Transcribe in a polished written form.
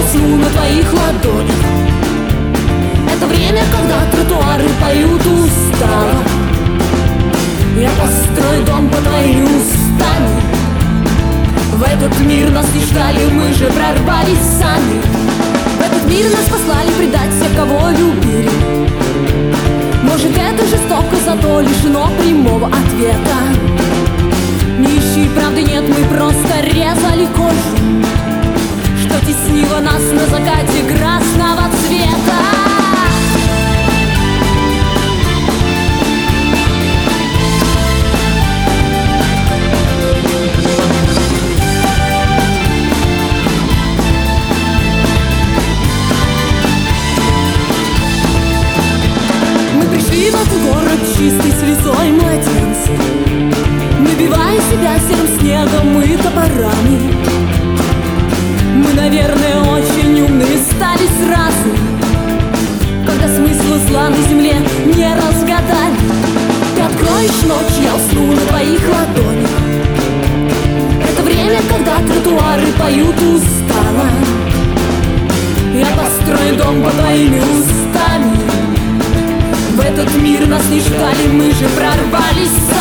усну на твоих ладонях. Это время, когда тротуары поют устало. Я построю дом по твоим устами. В этот мир нас не ждали, мы же прорвались сами. В этот мир нас послали предать всех, кого любили. Может, это жестоко, зато лишено прямого ответа. Не ищи правды, нет, мы просто резали кожу, что теснило нас на закате красного цвета. В этот город чистый слезой младенца, набивая себя серым снегом и топорами. Мы, наверное, очень умные стали сразу, когда смысла зла на земле не разгадали. Ты откроешь ночь, я усну на твоих ладонях. Это время, когда тротуары поют устало. Я построю дом по твоими устами. В этот мир нас не ждали, мы же прорвались.